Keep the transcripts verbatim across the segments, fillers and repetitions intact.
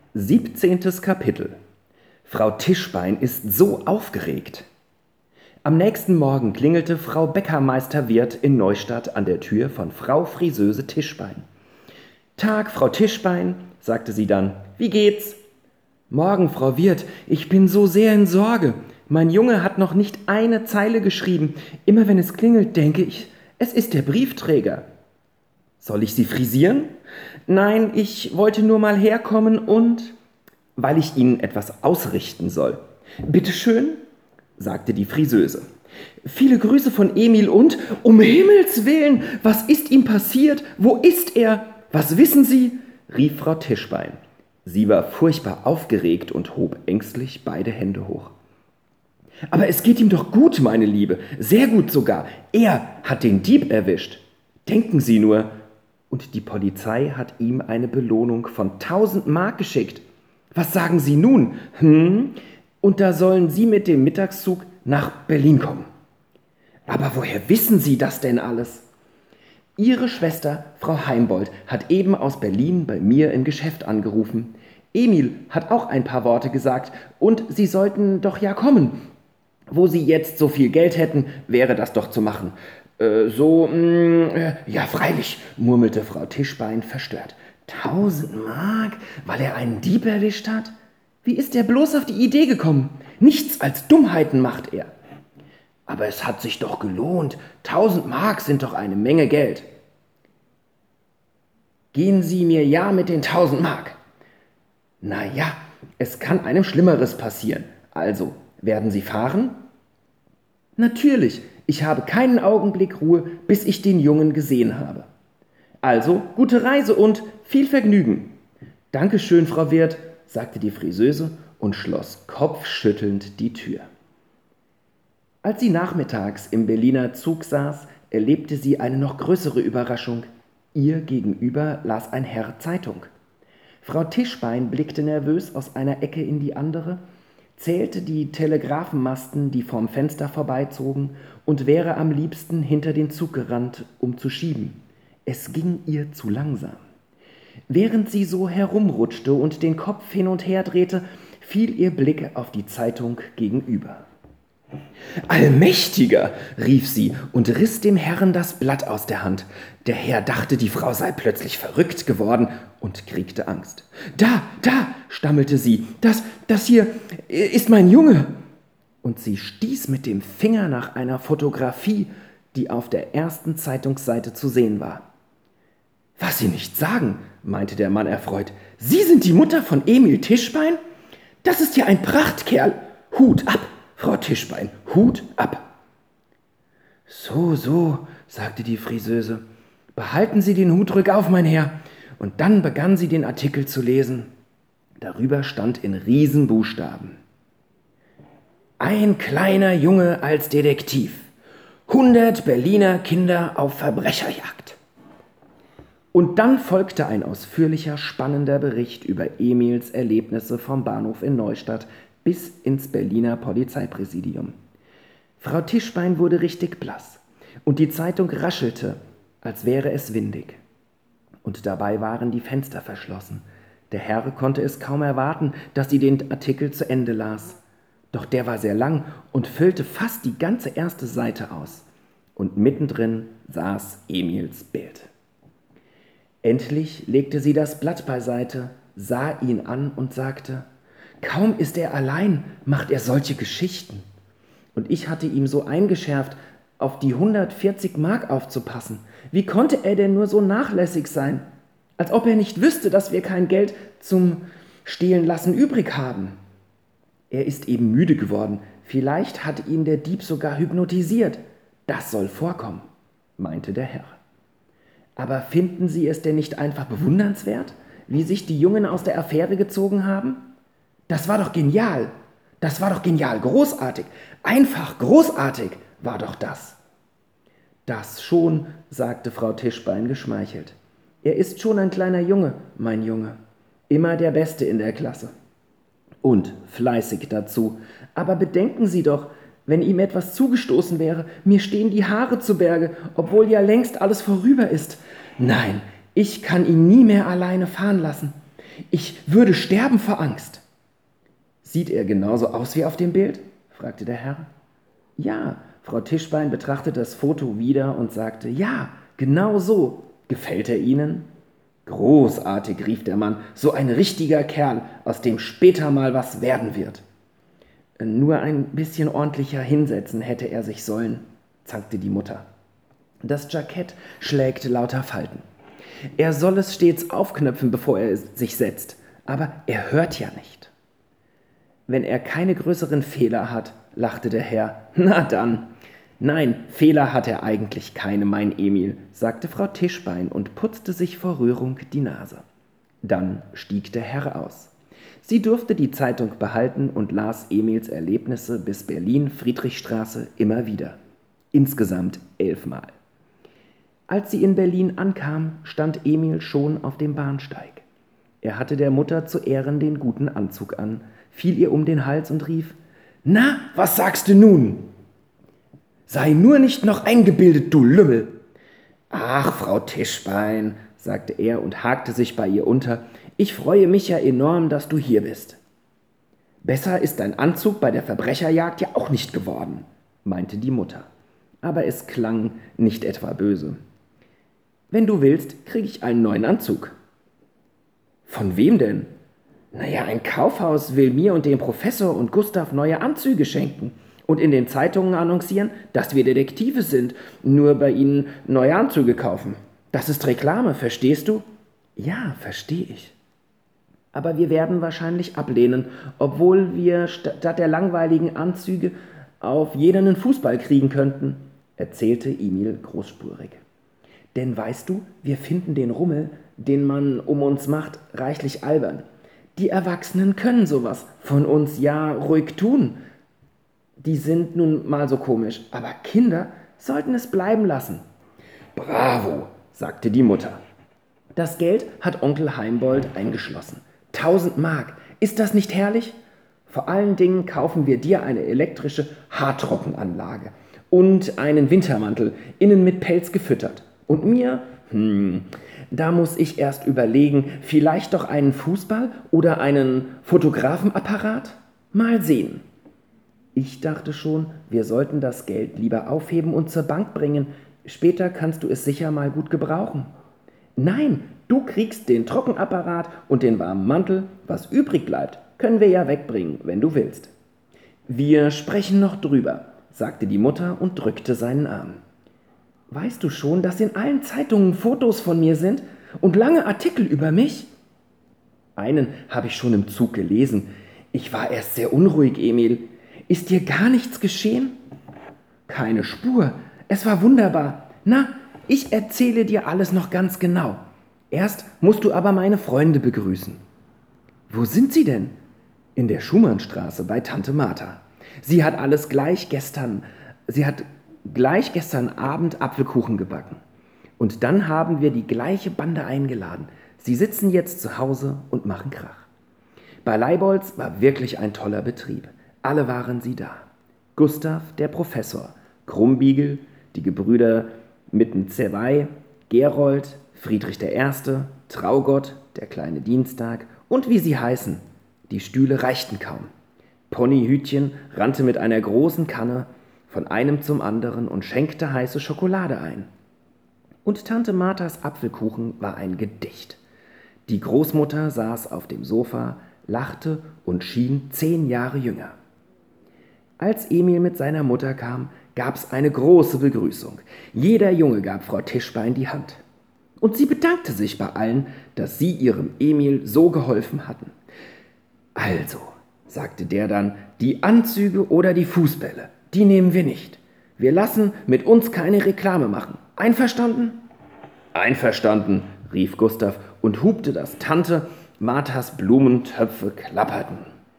Siebzehntes Kapitel. Frau Tischbein ist so aufgeregt. Am nächsten Morgen klingelte Frau Bäckermeister-Wirth in Neustadt an der Tür von Frau Friseuse Tischbein. »Tag, Frau Tischbein«, sagte sie dann. »Wie geht's?« »Morgen, Frau Wirth, ich bin so sehr in Sorge. Mein Junge hat noch nicht eine Zeile geschrieben. Immer wenn es klingelt, denke ich, es ist der Briefträger.« »Soll ich Sie frisieren?« »Nein, ich wollte nur mal herkommen und...« »Weil ich Ihnen etwas ausrichten soll.« »Bitte schön«, sagte die Friseuse. »Viele Grüße von Emil und... Um Himmels Willen, was ist ihm passiert? Wo ist er? Was wissen Sie?« rief Frau Tischbein. Sie war furchtbar aufgeregt und hob ängstlich beide Hände hoch. »Aber es geht ihm doch gut, meine Liebe, sehr gut sogar. Er hat den Dieb erwischt. Denken Sie nur, und die Polizei hat ihm eine Belohnung von tausend Mark geschickt. Was sagen Sie nun? Hm? Und da sollen Sie mit dem Mittagszug nach Berlin kommen.« »Aber woher wissen Sie das denn alles?« »Ihre Schwester, Frau Heimbold, hat eben aus Berlin bei mir im Geschäft angerufen. Emil hat auch ein paar Worte gesagt und Sie sollten doch ja kommen. Wo Sie jetzt so viel Geld hätten, wäre das doch zu machen.« »Äh, so, mh, äh, ja freilich«, murmelte Frau Tischbein verstört. »Tausend Mark, weil er einen Dieb erwischt hat? Wie ist er bloß auf die Idee gekommen? Nichts als Dummheiten macht er.« »Aber es hat sich doch gelohnt. Tausend Mark sind doch eine Menge Geld.« »Gehen Sie mir ja mit den tausend Mark.« »Na ja, es kann einem Schlimmeres passieren. Also, werden Sie fahren?« »Natürlich, ich habe keinen Augenblick Ruhe, bis ich den Jungen gesehen habe.« »Also, gute Reise und viel Vergnügen.« »Dankeschön, Frau Wirth«, sagte die Friseuse und schloss kopfschüttelnd die Tür. Als sie nachmittags im Berliner Zug saß, erlebte sie eine noch größere Überraschung. Ihr gegenüber las ein Herr Zeitung. Frau Tischbein blickte nervös aus einer Ecke in die andere, zählte die Telegrafenmasten, die vorm Fenster vorbeizogen, und wäre am liebsten hinter den Zug gerannt, um zu schieben. Es ging ihr zu langsam. Während sie so herumrutschte und den Kopf hin und her drehte, fiel ihr Blick auf die Zeitung gegenüber. »Allmächtiger«, rief sie und riss dem Herrn das Blatt aus der Hand. Der Herr dachte, die Frau sei plötzlich verrückt geworden und kriegte Angst. »Da, da«, stammelte sie, das, das hier ist mein Junge.« Und sie stieß mit dem Finger nach einer Fotografie, die auf der ersten Zeitungsseite zu sehen war. »Was Sie nicht sagen«, meinte der Mann erfreut. »Sie sind die Mutter von Emil Tischbein? Das ist ja ein Prachtkerl. Hut ab, Frau Tischbein, Hut ab.« »So, so«, sagte die Friseuse, »behalten Sie den Hut rückauf, mein Herr.« Und dann begann sie den Artikel zu lesen. Darüber stand in Riesenbuchstaben: »Ein kleiner Junge als Detektiv. hundert Berliner Kinder auf Verbrecherjagd.« Und dann folgte ein ausführlicher, spannender Bericht über Emils Erlebnisse vom Bahnhof in Neustadt bis ins Berliner Polizeipräsidium. Frau Tischbein wurde richtig blass und die Zeitung raschelte, als wäre es windig. Und dabei waren die Fenster verschlossen. Der Herr konnte es kaum erwarten, dass sie den Artikel zu Ende las. Doch der war sehr lang und füllte fast die ganze erste Seite aus. Und mittendrin saß Emils Bild. Endlich legte sie das Blatt beiseite, sah ihn an und sagte: »Kaum ist er allein, macht er solche Geschichten. Und ich hatte ihm so eingeschärft, auf die hundertvierzig Mark aufzupassen. Wie konnte er denn nur so nachlässig sein? Als ob er nicht wüsste, dass wir kein Geld zum Stehlenlassen übrig haben. Er ist eben müde geworden. Vielleicht hat ihn der Dieb sogar hypnotisiert. Das soll vorkommen«, meinte der Herr. »Aber finden Sie es denn nicht einfach bewundernswert, wie sich die Jungen aus der Affäre gezogen haben? Das war doch genial. Das war doch genial, großartig. Einfach großartig war doch das.« »Das schon«, sagte Frau Tischbein geschmeichelt. »Er ist schon ein kleiner Junge, mein Junge. Immer der Beste in der Klasse. Und fleißig dazu. Aber bedenken Sie doch, wenn ihm etwas zugestoßen wäre, mir stehen die Haare zu Berge, obwohl ja längst alles vorüber ist. Nein, ich kann ihn nie mehr alleine fahren lassen. Ich würde sterben vor Angst. »Sieht er genauso aus wie auf dem Bild?« fragte der Herr. »Ja«, Frau Tischbein betrachtete das Foto wieder und sagte, »ja, genau so. Gefällt er Ihnen?« »Großartig«, rief der Mann, »so ein richtiger Kerl, aus dem später mal was werden wird.« »Nur ein bisschen ordentlicher hinsetzen hätte er sich sollen«, zankte die Mutter. »Das Jackett schlägt lauter Falten. Er soll es stets aufknöpfen, bevor er sich setzt, aber er hört ja nicht.« »Wenn er keine größeren Fehler hat«, lachte der Herr, »na dann.« »Nein, Fehler hat er eigentlich keine, mein Emil«, sagte Frau Tischbein und putzte sich vor Rührung die Nase. Dann stieg der Herr aus. Sie durfte die Zeitung behalten und las Emils Erlebnisse bis Berlin-Friedrichstraße immer wieder. Insgesamt elfmal. Als sie in Berlin ankam, stand Emil schon auf dem Bahnsteig. Er hatte der Mutter zu Ehren den guten Anzug an, fiel ihr um den Hals und rief, »Na, was sagst du nun?« »Sei nur nicht noch eingebildet, du Lümmel!« »Ach, Frau Tischbein«, sagte er und hakte sich bei ihr unter, »ich freue mich ja enorm, dass du hier bist.« »Besser ist dein Anzug bei der Verbrecherjagd ja auch nicht geworden«, meinte die Mutter. Aber es klang nicht etwa böse. »Wenn du willst, kriege ich einen neuen Anzug.« »Von wem denn?« »Naja, ein Kaufhaus will mir und dem Professor und Gustav neue Anzüge schenken und in den Zeitungen annoncieren, dass wir Detektive sind, nur bei ihnen neue Anzüge kaufen. Das ist Reklame, verstehst du?« »Ja, verstehe ich.« »Aber wir werden wahrscheinlich ablehnen, obwohl wir statt der langweiligen Anzüge auf jeden einen Fußball kriegen könnten«, erzählte Emil großspurig. »Denn weißt du, wir finden den Rummel, den man um uns macht, reichlich albern. Die Erwachsenen können sowas von uns ja ruhig tun. Die sind nun mal so komisch, aber Kinder sollten es bleiben lassen.« »Bravo«, sagte die Mutter. »Das Geld hat Onkel Heimbold eingeschlossen. Tausend Mark, ist das nicht herrlich? Vor allen Dingen kaufen wir dir eine elektrische Haartrockenanlage und einen Wintermantel, innen mit Pelz gefüttert. Und mir, hm, da muss ich erst überlegen, vielleicht doch einen Fußball oder einen Fotografenapparat? Mal sehen.« Ich dachte schon, wir sollten das Geld lieber aufheben und zur Bank bringen. Später kannst du es sicher mal gut gebrauchen. »Nein, du kriegst den Trockenapparat und den warmen Mantel. Was übrig bleibt, können wir ja wegbringen, wenn du willst.« »Wir sprechen noch drüber«, sagte die Mutter und drückte seinen Arm. »Weißt du schon, dass in allen Zeitungen Fotos von mir sind und lange Artikel über mich?« »Einen habe ich schon im Zug gelesen. Ich war erst sehr unruhig, Emil. Ist dir gar nichts geschehen?« »Keine Spur. Es war wunderbar. Na, ich erzähle dir alles noch ganz genau. Erst musst du aber meine Freunde begrüßen.« »Wo sind sie denn?« »In der Schumannstraße bei Tante Martha. Sie hat alles gleich gestern, sie hat gleich gestern Abend Apfelkuchen gebacken. Und dann haben wir die gleiche Bande eingeladen. Sie sitzen jetzt zu Hause und machen Krach.« Bei Leibolds war wirklich ein toller Betrieb. Alle waren sie da. Gustav, der Professor, Krumbiegel, die Gebrüder Mittenzewey, Gerold, Friedrich der Erste, Traugott, der kleine Dienstag und wie sie heißen. Die Stühle reichten kaum. Ponyhütchen rannte mit einer großen Kanne von einem zum anderen und schenkte heiße Schokolade ein. Und Tante Marthas Apfelkuchen war ein Gedicht. Die Großmutter saß auf dem Sofa, lachte und schien zehn Jahre jünger. Als Emil mit seiner Mutter kam, gab's eine große Begrüßung. Jeder Junge gab Frau Tischbein die Hand. Und sie bedankte sich bei allen, dass sie ihrem Emil so geholfen hatten. »Also«, sagte der dann, »die Anzüge oder die Fußbälle, die nehmen wir nicht. Wir lassen mit uns keine Reklame machen. Einverstanden?« »Einverstanden«, rief Gustav und hupte, dass Tante Marthas Blumentöpfe klapperten.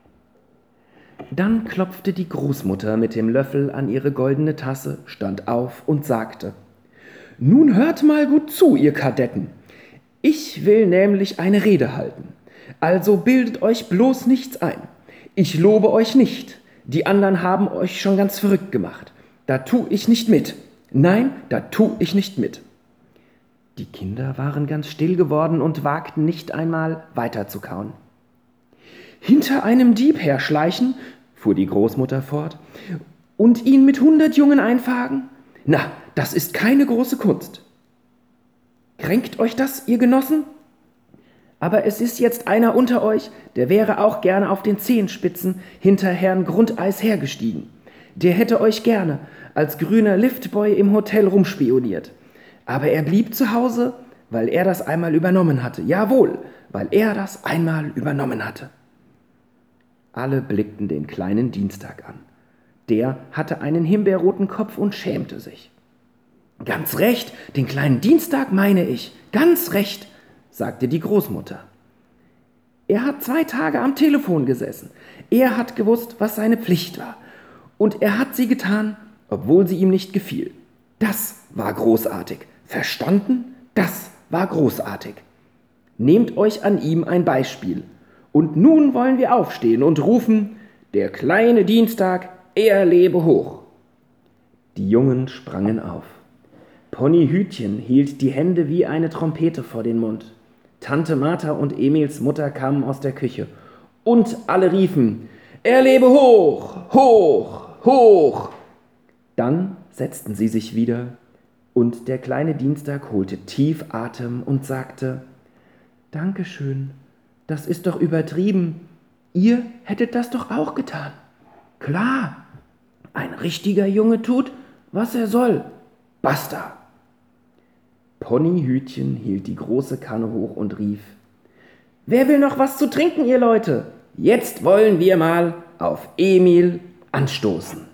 Dann klopfte die Großmutter mit dem Löffel an ihre goldene Tasse, stand auf und sagte, »Nun hört mal gut zu, ihr Kadetten. Ich will nämlich eine Rede halten. Also bildet euch bloß nichts ein. Ich lobe euch nicht. Die anderen haben euch schon ganz verrückt gemacht. Da tu ich nicht mit. Nein, da tu ich nicht mit.« Die Kinder waren ganz still geworden und wagten nicht einmal weiter zu kauen. »Hinter einem Dieb herschleichen«, fuhr die Großmutter fort, »und ihn mit hundert Jungen einfangen? Na, das ist keine große Kunst. Kränkt euch das, ihr Genossen? Aber es ist jetzt einer unter euch, der wäre auch gerne auf den Zehenspitzen hinter Herrn Grundeis hergestiegen. Der hätte euch gerne als grüner Liftboy im Hotel rumspioniert. Aber er blieb zu Hause, weil er das einmal übernommen hatte. Jawohl, weil er das einmal übernommen hatte.« Alle blickten den kleinen Dienstag an. Der hatte einen himbeerroten Kopf und schämte sich. »Ganz recht, den kleinen Dienstag meine ich, ganz recht«, sagte die Großmutter. »Er hat zwei Tage am Telefon gesessen. Er hat gewusst, was seine Pflicht war. Und er hat sie getan, obwohl sie ihm nicht gefiel. Das war großartig. Verstanden? Das war großartig. Nehmt euch an ihm ein Beispiel. Und nun wollen wir aufstehen und rufen, der kleine Dienstag, er lebe hoch.« Die Jungen sprangen auf. Ponyhütchen hielt die Hände wie eine Trompete vor den Mund. Tante Martha und Emils Mutter kamen aus der Küche. Und alle riefen, er lebe hoch, hoch, hoch. Dann setzten sie sich wieder, und der kleine Dienstag holte tief Atem und sagte, »Dankeschön, das ist doch übertrieben. Ihr hättet das doch auch getan. Klar, ein richtiger Junge tut, was er soll. Basta!« Ponyhütchen hielt die große Kanne hoch und rief, »Wer will noch was zu trinken, ihr Leute? Jetzt wollen wir mal auf Emil anstoßen.«